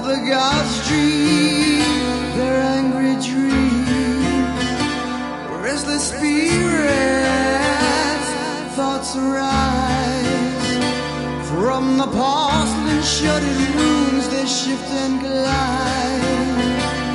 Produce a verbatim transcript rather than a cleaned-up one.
the gods dream their angry dream. Restless spirits, thoughts arise from the porcelain shuttered rooms. They shift and glide.